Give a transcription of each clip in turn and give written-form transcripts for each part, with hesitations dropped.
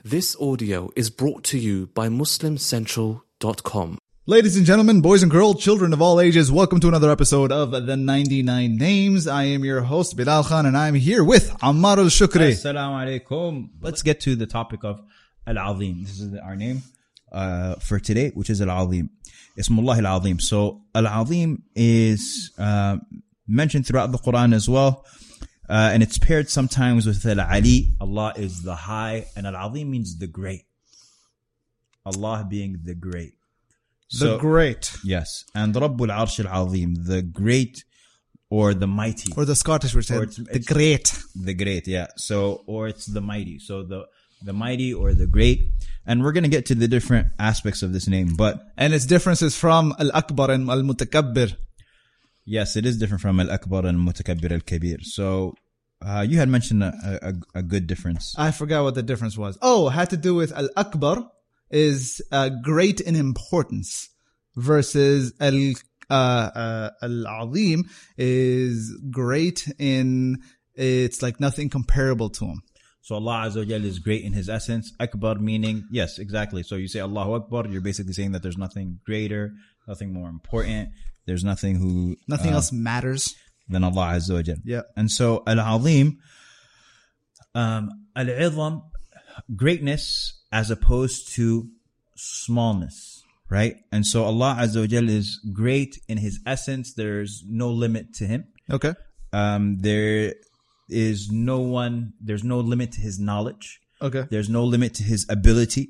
This audio is brought to you by MuslimCentral.com. Ladies and gentlemen, boys and girls, children of all ages, welcome to another episode of The 99 Names. I am your host, Bilal Khan, and I'm here with Ammar al-Shukri. Assalamu alaikum. Let's get to the topic of Al-Azim. This is our name for today, which is Al-Azim. Ismullah Al-Azim. So Al-Azim is mentioned throughout the Quran as well. And it's paired sometimes with Al-Ali. Allah is the high, and Al-Azim means the great. Allah being the great. The great. Yes. And Rabbul Arsh Al-Azim, the great or the mighty. Or the Scottish would say, the great. The great, yeah. So, or it's the mighty. So the mighty or the great. And we're going to get to the different aspects of this name, and its differences from Al-Akbar and Al-Mutakabbir. Yes, it is different from Al-Akbar and Mutakabbir Al-Kabir. So, you had mentioned a good difference. I forgot what the difference was. Oh, it had to do with Al-Akbar is great in importance versus Al-Azim is great in, it's like nothing comparable to him. So Allah Azza wa Jal is great in His essence. Akbar meaning, yes, exactly. So you say Allahu Akbar, you're basically saying that there's nothing greater, nothing more important. There's nothing else matters than Allah Azza wa Jal. Yeah. And so Al-Azim, Al-Izam, greatness as opposed to smallness, right? And so Allah Azza wa Jal is great in His essence. There's no limit to Him. Okay. There's no limit to His knowledge. Okay. There's no limit to His ability.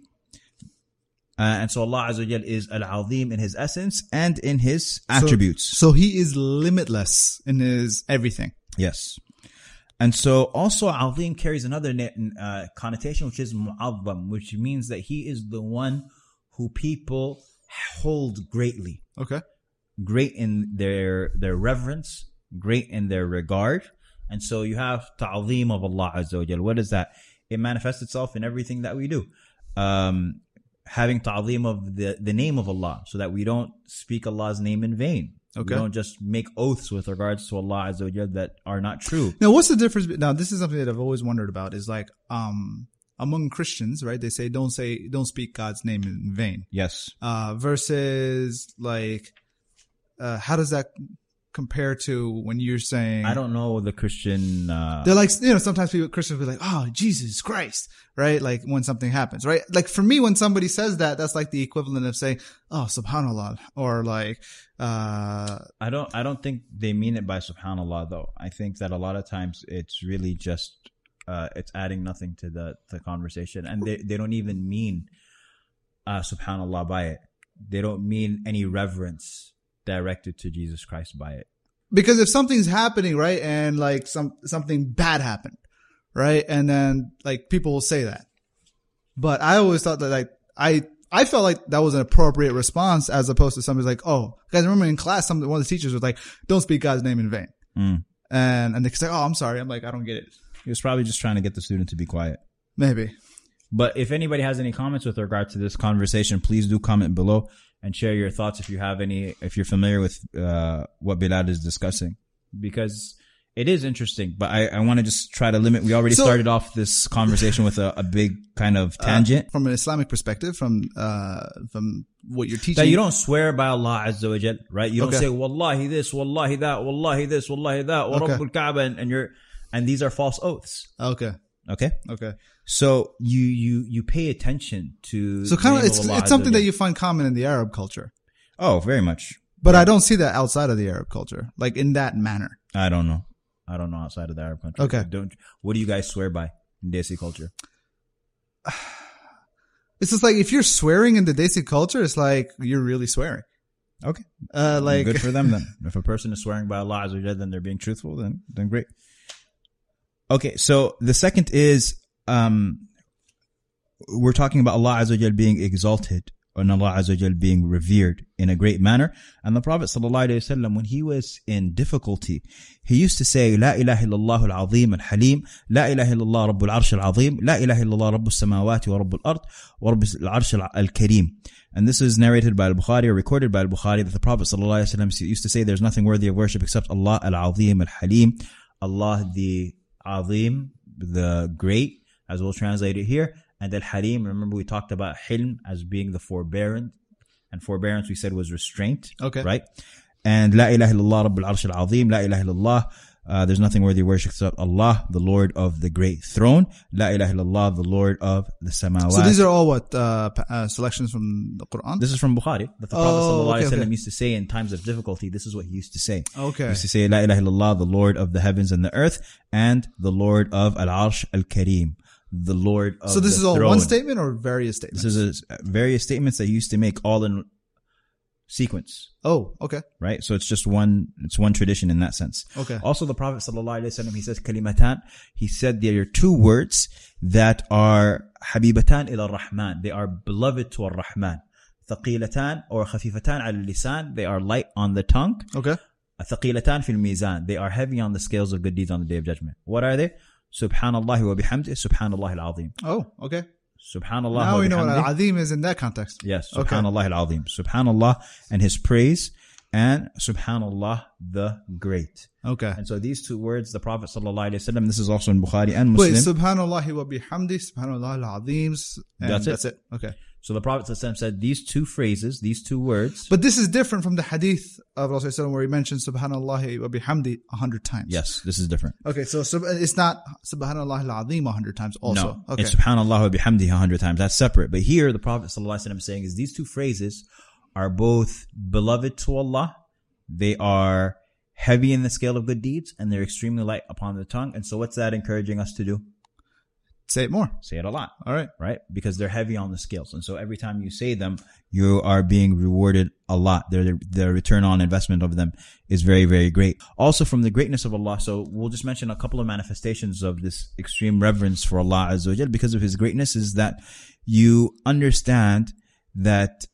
And so Allah Azza wa Jal is Al-Azim in His essence and in His attributes. So He is limitless in His everything. Yes. And so also Azim carries another connotation, which is Mu'azzam, which means that He is the one who people hold greatly. Okay. Great in their reverence, great in their regard. And so you have ta'zim of Allah Azza wa Jal. What is that? It manifests itself in everything that we do. Having ta'zim of the name of Allah, so that we don't speak Allah's name in vain. Okay. We don't just make oaths with regards to Allah Azza wa Jal that are not true. Now, what's the difference? Now, this is something that I've always wondered about, is like, among Christians, right? They say, don't speak God's name in vain. Yes. Versus like, how does that compare to when you're saying, I don't know the Christian, they're like, sometimes Christians will be like, oh, Jesus Christ, right? Like when something happens, right? Like for me, when somebody says that, that's like the equivalent of saying, oh, subhanallah, or like, I don't think they mean it by subhanallah though. I think that a lot of times it's really just, it's adding nothing to the conversation, and they don't even mean, subhanallah by it. They don't mean any reverence directed to Jesus Christ by it. Because if something's happening, right, and like something bad happened, right, and then like people will say that, but I always thought that like I felt like that was an appropriate response, as opposed to somebody's like, oh, guys, remember in class, one of the teachers was like, don't speak God's name in vain, and they say, oh, I'm sorry, I'm like, I don't get it. He was probably just trying to get the student to be quiet, maybe. But if anybody has any comments with regard to this conversation, please do comment below and share your thoughts if you're familiar with what Bilal is discussing, because it is interesting. But I want to just try to limit. We already started off this conversation with a big kind of tangent from an Islamic perspective, from what you're teaching. That you don't swear by Allah Azza wa Jal, right? You don't say Wallahi this, Wallahi that, Wallahi this, Wallahi that, wa Rabbul Kaaba, and these are false oaths. Okay. So you pay attention to. So kind of it's something that you find common in the Arab culture. Oh, very much. But I don't see that outside of the Arab culture, like in that manner. I don't know outside of the Arab country. Okay. What do you guys swear by in Desi culture? It's just like if you're swearing in the Desi culture, it's like you're really swearing. Okay. Like good for them then. If a person is swearing by Allah Azza wa Jalla, then they're being truthful. Then great. Okay, so the second is we're talking about Allah Azza wa Jal being exalted and Allah Azza wa Jal being revered in a great manner. And the Prophet sallallahu alaihi wasallam, when he was in difficulty, he used to say, La ilaha illallah al-azim al-halim, La ilaha illallah rabbul arsh al-azim, La ilaha illallah rabbul samawati wa rabbul ard, wa rabbul arsh al-kareem. And this is narrated by Al-Bukhari, or recorded by Al-Bukhari, that the Prophet sallallahu alaihi wasallam used to say, there's nothing worthy of worship except Allah al-azim al-halim, Allah the azim, the great, as we'll translate it here, And Al-Halim, remember we talked about Hilm as being the forbearance. And forbearance we said was restraint. Okay. Right? And La ilaha illallah Rabbul Arsh al-Azim. La ilaha illallah. There's nothing worthy of worship except Allah, the Lord of the great throne. La ilaha illallah, the Lord of the samawat. So these are all what selections from the Quran? This is from Bukhari. That the Prophet okay. used to say in times of difficulty. This is what he used to say. Okay. He used to say, La ilaha illallah, the Lord of the heavens and the earth, and the Lord of Al-Arsh al-Kareem, the Lord of the So this is all throne. one statement or various statements? This is various statements that he used to make all in sequence. Oh, okay. Right? So it's one tradition in that sense. Okay. Also the Prophet ﷺ, he says kalimatan, he said there are two words that are habibatan ila rahman. They are beloved to ar-Rahman. Thaqilatan or khafifatan ala lisan. They are light on the tongue. Okay. Thaqilatan fil mizan. They are heavy on the scales of good deeds on the day of judgment. What are they? Subhanallah wa bihamdih, Subhanallah al-Azim. Oh, okay. Subhanallah Now wa we know what bihamdih. al-Azim is in that context. Yes, Okay. Subhanallah al-Azim. Subhanallah and his praise, and Subhanallah the great. Okay. And so these two words, the Prophet ﷺ, this is also in Bukhari and Muslim. Wait, Subhanallah wa bihamdi, Subhanallah al-Azim. That's it. Okay. So the Prophet ﷺ said these two phrases, these two words. But this is different from the hadith of Rasulullah where he mentioned Subhanallah wa bihamdi 100 times. Yes, this is different. Okay, so it's not Subhanallah al-Azim 100 times also. No, Okay. it's Subhanallah wa bihamdi 100 times. That's separate. But here the Prophet ﷺ is saying is these two phrases are both beloved to Allah. They are heavy in the scale of good deeds, and they're extremely light upon the tongue. And so what's that encouraging us to do? Say it more. Say it a lot. All right. Right? Because they're heavy on the scales. And so every time you say them, you are being rewarded a lot. The return on investment of them is very, very great. Also from the greatness of Allah. So we'll just mention a couple of manifestations of this extreme reverence for Allah Azza wa Jal because of His greatness is that you understand that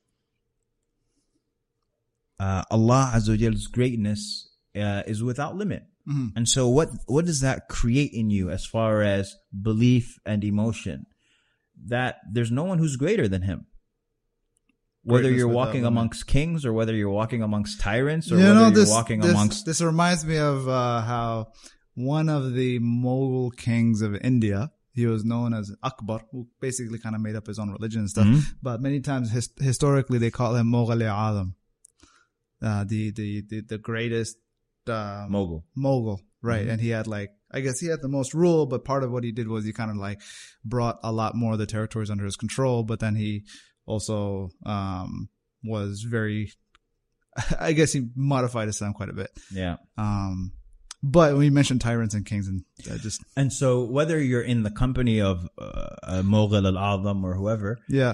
Allah Azza wa Jal's greatness is without limit. Mm-hmm. And so what does that create in you as far as belief and emotion? That there's no one who's greater than Him. Whether Greatness you're without walking limit. amongst kings or whether you're walking amongst tyrants or You whether know, you're walking amongst... This reminds me of how one of the Mughal kings of India, he was known as Akbar, who basically kind of made up his own religion and stuff. Mhm. But many times historically they call him Mughal-e-Azam, the greatest Mughal. Mughal, right? Mhm. And he had I guess he had the most rule, but part of what he did was he kind of brought a lot more of the territories under his control. But then he also was very, I guess he modified Islam quite a bit. Yeah. But we mentioned tyrants and kings, and And so whether you're in the company of Mughal al-Azam or whoever,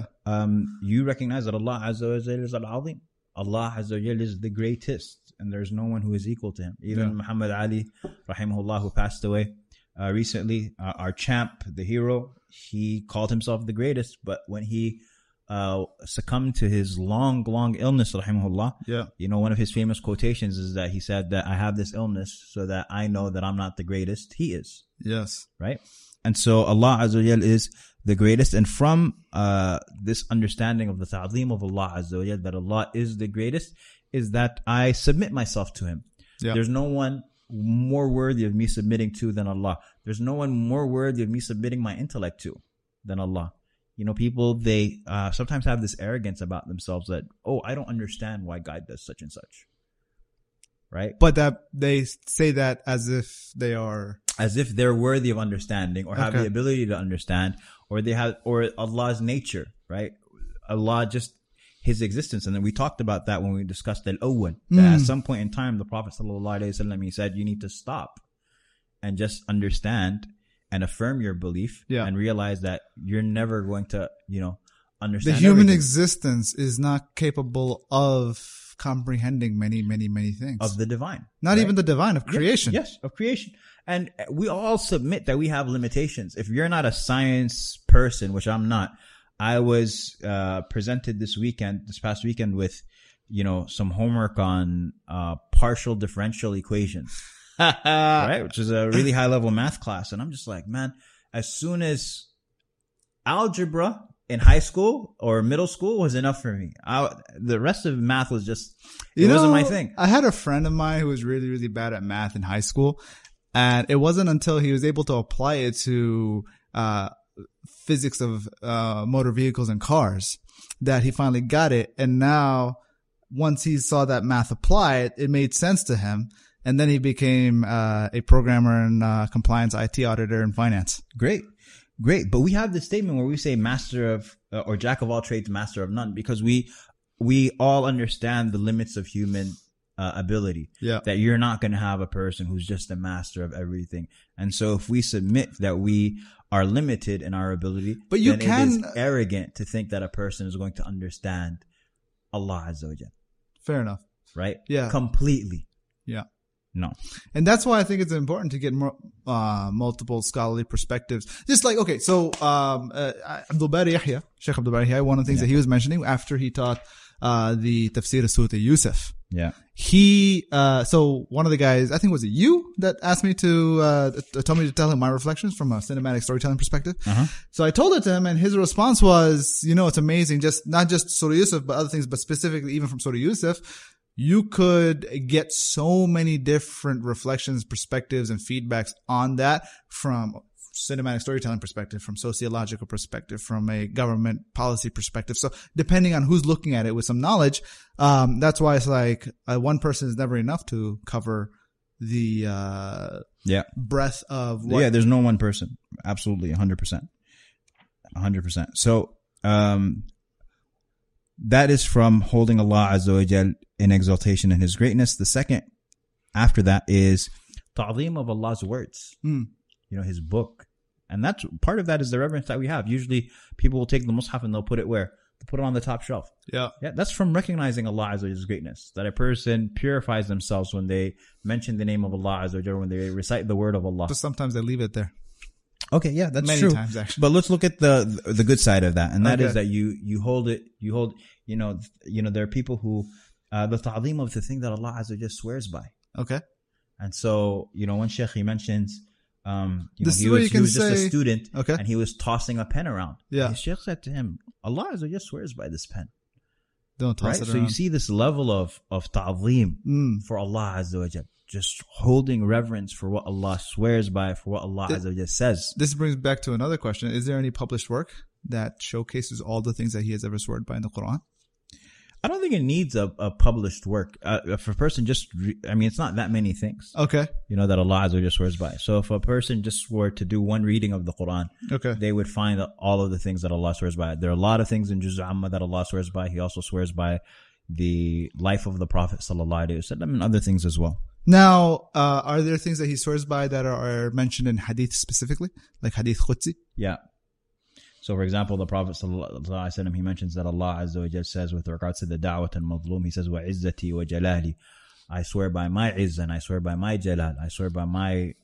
you recognize that Allah Azza wa Jal is al-Azim. Allah Azza wa Jal is the greatest, and there's no one who is equal to Him. Even Muhammad Ali, rahimahullah, who passed away recently, our champ, the hero, he called himself the greatest, but when he succumbed to his long illness, rahimahullah, one of his famous quotations is that he said that I have this illness so that I know that I'm not the greatest, He is. Yes. Right? And so Allah Azza wa Jal is the greatest. And from this understanding of the ta'zeem of Allah Azza wa Jal, that Allah is the greatest, is that I submit myself to Him. Yeah. There's no one more worthy of me submitting to than Allah. There's no one more worthy of me submitting my intellect to than Allah. People, they sometimes have this arrogance about themselves that, I don't understand why God does such and such. Right? But that they say that as if they're worthy of understanding or have the ability to understand, or they have, or Allah's nature, right? Allah, just His existence. And then we talked about that when we discussed Al-Awwal. That at some point in time, the Prophet ﷺ, he said, you need to stop and just understand and affirm your belief and realize that you're never going to, understand the human everything. existence is not capable of comprehending many things Of the divine. Not even the divine, of creation. Yes, of creation. And we all submit that we have limitations. If you're not a science person, which I'm not, I was presented this past weekend with, some homework on partial differential equations. Right? Which is a really high level math class. And I'm just like, man, as soon as algebra in high school or middle school was enough for me. The rest of math was just, it wasn't my thing. I had a friend of mine who was really, really bad at math in high school. And it wasn't until he was able to apply it to, physics of motor vehicles and cars that he finally got it. And now once he saw that math applied, it made sense to him. And then he became a programmer and compliance IT auditor in finance. Great. But we have this statement where we say master of, or jack of all trades, master of none, because we all understand the limits of human ability. Yeah. That you're not going to have a person who's just a master of everything. And so if we submit that we are limited in our ability, but you then can, it is arrogant to think that a person is going to understand Allah Azza wa Jal. Fair enough. Right? Yeah. Completely. Yeah. No. And that's why I think it's important to get more, multiple scholarly perspectives. Just like, okay, so, Abdul Bari Yahya, Sheikh Abdul Bari Yahya, one of the things that he was mentioning after he taught, the tafsir of Surah Yusuf. Yeah. So one of the guys, I think was it you that asked me told me to tell him my reflections from a cinematic storytelling perspective. Uh-huh. So I told it to him and his response was, it's amazing. Not just Surah Yusuf, but other things, but specifically even from Surah Yusuf, you could get so many different reflections, perspectives, and feedbacks on that from cinematic storytelling perspective, from sociological perspective, from a government policy perspective. So depending on who's looking at it with some knowledge, that's why it's like one person is never enough to cover the breadth of what. Yeah, there's no one person. Absolutely, 100%. 100%. So that is from holding Allah Azza wa Jal in exaltation and His greatness. The second after that is ta'zeem of Allah's words. His book. And that's part of that is the reverence that we have. Usually people will take the mushaf and they'll put it where? They'll put it on the top shelf. Yeah. That's from recognizing Allah Azza wa Jal's greatness. That a person purifies themselves when they mention the name of Allah Azza wa Jal, when they recite the word of Allah. But sometimes they leave it there. Okay, yeah, that's many true. times actually. But let's look at the good side of that, and that is that you hold. There are people who the ta'zeem of the thing that Allah Azza wa Jal swears by. Okay. And so one sheikh he mentions, This he is where you was can just a say- student, Okay. and he was tossing a pen around. Yeah. His sheikh said to him, Allah Azza wa Jal swears by this pen. Don't toss Right? it So around. you see this level of ta'zeem for Allah Azza wa Jal. Just holding reverence for what Allah swears by, for what Allah Azza wa Jal says. This brings back to another question. Is there any published work that showcases all the things that he has ever sworn by in the Quran? I don't think it needs a published work. If a person it's not that many things, Okay. that Allah Azza wa Jal swears by. So if a person just were to do one reading of the Quran, Okay. they would find all of the things that Allah swears by. There are a lot of things in Juz' Amma that Allah swears by. He also swears by the life of the Prophet sallallahu alaihi wasallam and other things as well. Now, are there things that he swears by that are mentioned in hadith specifically? Like hadith Qudsi? Yeah. So, for example, the Prophet ﷺ, he mentions that Allah Azza wa Jal says with regards to the da'wat al-madlum, he says, وَعِزَّتِي وَجَلَالِي, I swear by my izzah and I swear by my jalal, I swear by my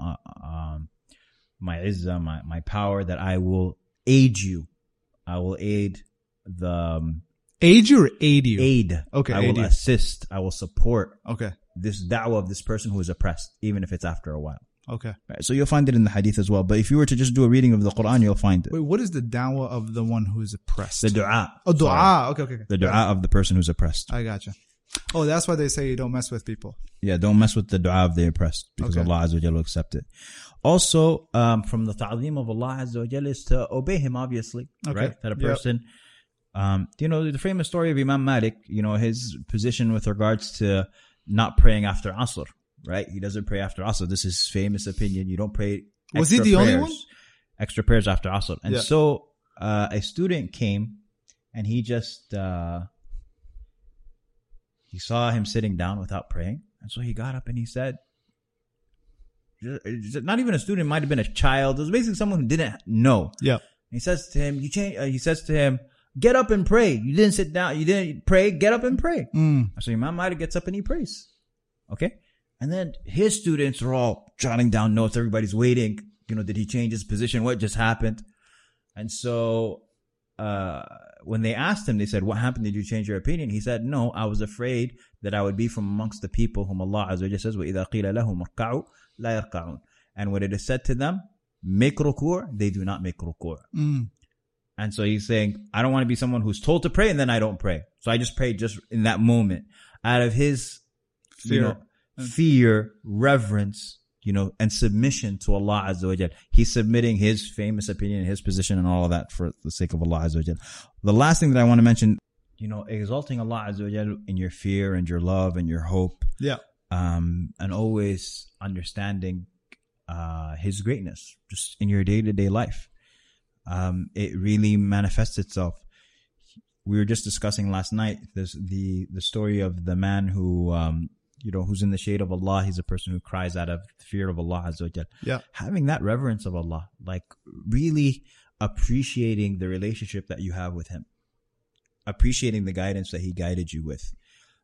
izzah, my power, that I will aid you. I will aid the... Aid you or aid you? Aid. Okay, I aid will you. assist. I will support Okay. this da'wah of this person who is oppressed, even if it's after a while. Okay. Right, so you'll find it in the hadith as well. But if you were to just do a reading of the Quran, you'll find it. Wait, what is the da'wah of the one who is oppressed? The dua. Oh, dua. Sorry. Okay. The dua of the person who's oppressed. I gotcha. Oh, that's why they say you don't mess with people. Yeah, don't mess with the dua of the oppressed, because Okay. Allah Azza wa Jalla will accept it. Also, from the ta'zeem of Allah Azza wa Jalla is to obey Him, obviously. Okay. Right? That a Yep. person, the famous story of Imam Malik, his position with regards to not praying after Asr. Right? He doesn't pray after Asr. This is his famous opinion. You don't pray Was he extra the only prayers, one? extra prayers after Asr. And Yeah. so, a student came and he just, he saw him sitting down without praying. And so he got up and he said, not even a student, might have been a child. It was basically someone who didn't know. Yeah. He says to him, he says to him, get up and pray. You didn't sit down. You didn't pray. Get up and pray. So Imam Malik gets up and he prays. Okay. And then his students are all jotting down notes. Everybody's waiting. Did he change his position? What just happened? And so, when they asked him, they said, what happened? Did you change your opinion? He said, no, I was afraid that I would be from amongst the people whom Allah Azza wa Jalla says, وَإِذَا قِيلَ لَهُمْ ارْكَعُوا لَا يَرْكَعُونَ. And when it is said to them, make ruku', they do not make ruku'. And so he's saying, I don't want to be someone who's told to pray and then I don't pray. So I just pray just in that moment. Out of his Fear. fear, reverence, and submission to Allah Azza wa Jal. He's submitting his famous opinion, his position, and all of that for the sake of Allah Azza wa Jal. The last thing that I want to mention, exalting Allah Azza wa Jal in your fear and your love and your hope. Yeah. And always understanding his greatness just in your day-to-day life. It really manifests itself. We were just discussing last night the story of the man who who's in the shade of Allah. He's a person who cries out of the fear of Allah Azza wa Jal. Yeah. Having that reverence of Allah, like really appreciating the relationship that you have with him, appreciating the guidance that he guided you with.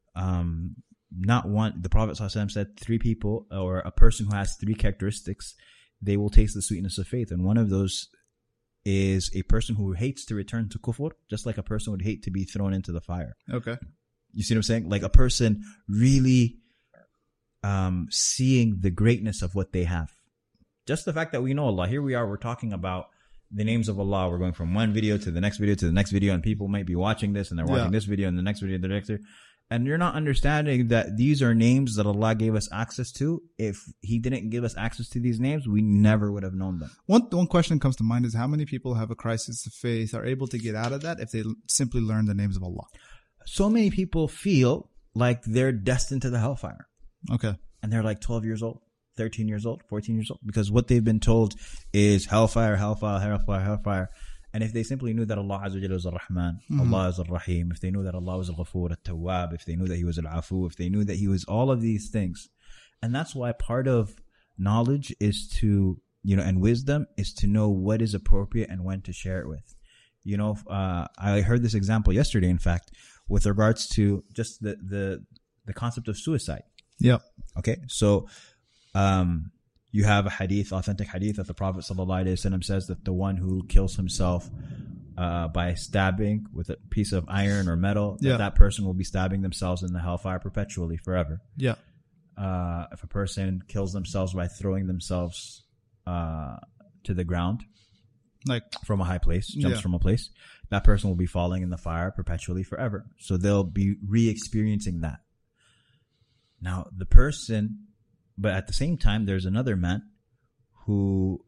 The Prophet ﷺ said 3 people, or a person who has 3 characteristics, they will taste the sweetness of faith. And one of those is a person who hates to return to kufr, just like a person would hate to be thrown into the fire. Okay. You see what I'm saying? Like a person really seeing the greatness of what they have. Just the fact that we know Allah. Here we are, we're talking about the names of Allah. We're going from one video to the next video to the next video, and people might be watching this and they're watching this video and the next video, the next video. And you're not understanding that these are names that Allah gave us access to. If He didn't give us access to these names, we never would have known them. One question that comes to mind is how many people have a crisis of faith, are able to get out of that if they simply learn the names of Allah? So many people feel like they're destined to the hellfire. Okay. And they're like 12 years old, 13 years old, 14 years old. Because what they've been told is hellfire, hellfire, hellfire, hellfire. And if they simply knew that Allah Azza wa Jalla is Ar-Rahman, Allah is Ar-Rahim, if they knew that Allah was Al-Ghafur, At-Tawwab, if they knew that He was Al-Afu, if they knew that He was all of these things. And that's why part of knowledge is to, and wisdom is to know what is appropriate and when to share it with. I heard this example yesterday, in fact, with regards to just the concept of suicide. Yeah. Okay. So, you have a hadith, authentic hadith, that the Prophet ﷺ says that the one who kills himself by stabbing with a piece of iron or metal, that person will be stabbing themselves in the hellfire perpetually, forever. Yeah. If a person kills themselves by throwing themselves to the ground, like from a high place, jumps from a place, that person will be falling in the fire perpetually, forever. So they'll be re-experiencing that. Now, but at the same time, there's another man who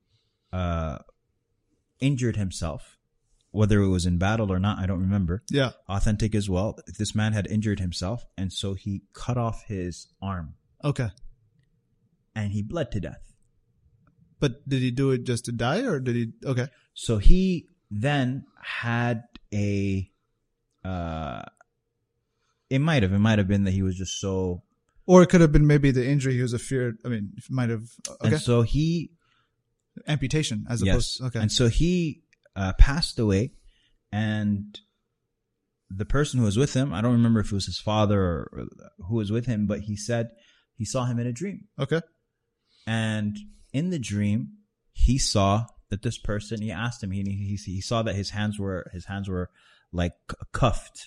injured himself, whether it was in battle or not, I don't remember. Yeah. Authentic as well. This man had injured himself, and so he cut off his arm. Okay. And he bled to death. But did he do it just to die, or did he? Okay. So he then had it might have been that he was just so. Or it could have been maybe the injury he was afraid. I mean, it might have. Okay. And so amputation as opposed. Okay. And so he passed away, and the person who was with him, I don't remember if it was his father or who was with him, but he said he saw him in a dream. Okay. And in the dream, he saw that this person. He asked him. He saw that his hands were like cuffed.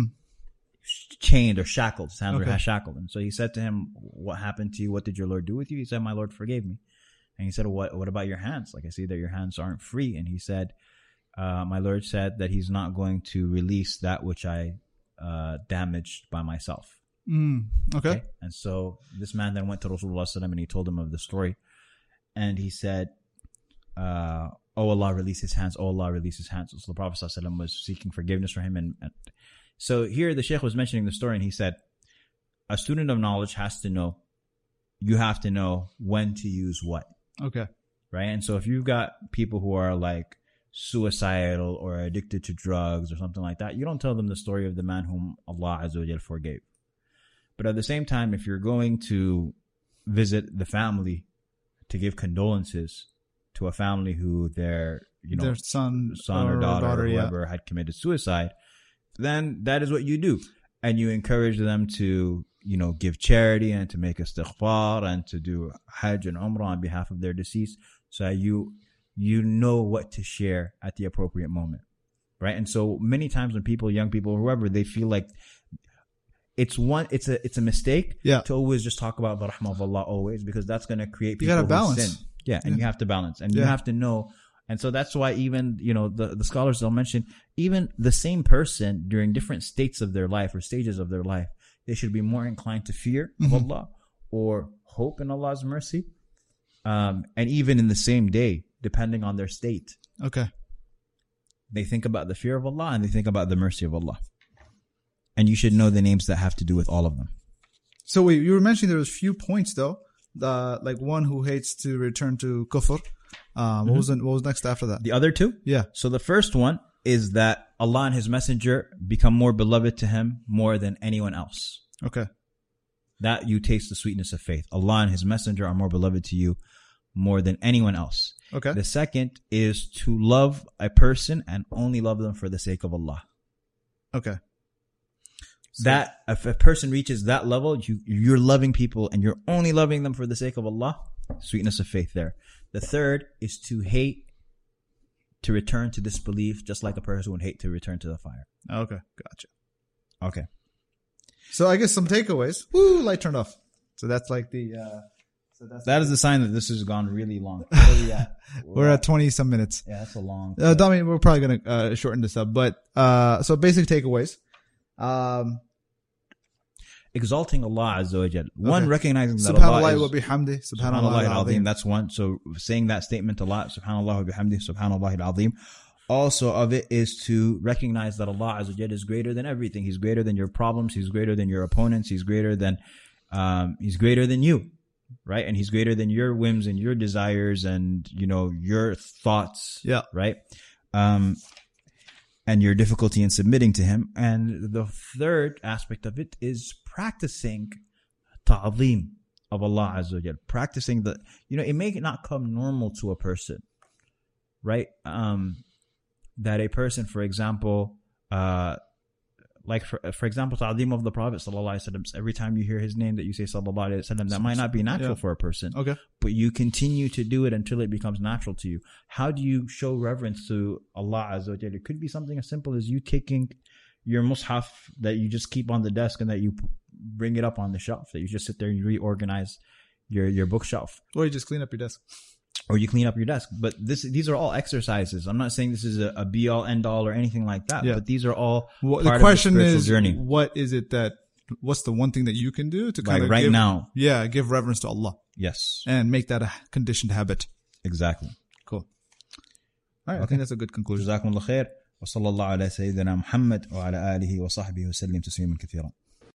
Chained or shackled. His hands were shackled. And so he said to him, "What happened to you? What did your Lord do with you?" He said, "My Lord forgave me." And he said, "What about your hands? Like, I see that your hands aren't free." And he said, "My Lord said that He's not going to release that which I damaged by myself." Okay. And so this man then went to Rasulullah ﷺ and he told him of the story. And he said, "Oh Allah, release his hands. Oh Allah, release his hands." So the Prophet ﷺ was seeking forgiveness for him. And so here the Shaykh was mentioning the story, and he said, a student of knowledge has to know, you have to know when to use what. Okay. Right? And so if you've got people who are like suicidal or addicted to drugs or something like that, you don't tell them the story of the man whom Allah Azza wa Jal forgave. But at the same time, if you're going to visit the family to give condolences to a family who their son or daughter or whoever had committed suicide, then that is what you do. And you encourage them to, give charity and to make istighfar and to do hajj and umrah on behalf of their deceased, so that you know what to share at the appropriate moment. Right? And so many times when young people, whoever, they feel like it's a mistake to always just talk about the rahmah of Allah always, because that's going to create people who sin. Yeah, and you have to balance, and you have to know. And so that's why even, the scholars, they'll mention, even the same person during different states of their life or stages of their life, they should be more inclined to fear of Allah or hope in Allah's mercy And even in the same day, depending on their state, Okay. they think about the fear of Allah and they think about the mercy of Allah. And you should know the names that have to do with all of them. So wait, you were mentioning there was few points though. Like one who hates to return to kufr. What was next after that? The other two? Yeah. So the first one is that Allah and His Messenger become more beloved to him more than anyone else. Okay. That you taste the sweetness of faith. Allah and His Messenger are more beloved to you more than anyone else. Okay. The second is to love a person and only love them for the sake of Allah. Okay. So, That if a person reaches that level, you're loving people and you're only loving them for the sake of Allah. Sweetness of faith there. The third is to hate to return to disbelief, just like a person would hate to return to the fire. okay. Gotcha. Okay. So I guess some takeaways. Woo, light turned off. So that's like the. That is the sign that this has gone really long. Where are we at? We're at 20 some minutes. Yeah, that's a long. Dami, we're probably gonna shorten this up, but so basic takeaways. Exalting Allah Azza wa Jal. One, recognizing that Subhanallah Allah wa is bihamdi. Subhanallah Subhanallah al-Azim. That's one. So saying that statement a lot. Subhanallah wa bihamdi. Subhanallah al-Azim. Also of it is to recognize that Allah Azza wa Jal is greater than everything. He's greater than your problems. He's greater than your opponents. He's greater than you. Right? And He's greater than your whims and your desires and, your thoughts. Yeah. Right? And your difficulty in submitting to Him. And the third aspect of it is practicing ta'zeem of Allah Azza wa Jal. Practicing it may not come normal to a person, right? That a person, for example, for example, ta'zeem of the Prophet sallallahu alaihi wasallam. Every time you hear his name that you say sallallahu alaihi wasallam, that might not be natural for a person. Okay. But you continue to do it until it becomes natural to you. How do you show reverence to Allah Azza wa Jal? It could be something as simple as you taking your mushaf that you just keep on the desk and that you bring it up on the shelf, that you just sit there and you reorganize your bookshelf. Or you just clean up your desk. Or you clean up your desk. But these are all exercises. I'm not saying this is a be all end all or anything like that. Yeah. But these are all Well, part the question of the spiritual is, journey. what's the one thing that you can do to kind Like of right now. Yeah, give reverence to Allah Yes. and make that a conditioned habit. Exactly. Cool. All right. I think that's a good conclusion. جزاكم الله خير وصلى الله على سيدنا محمد وعلى آله وصحبه وسلم تسليما كثيرا.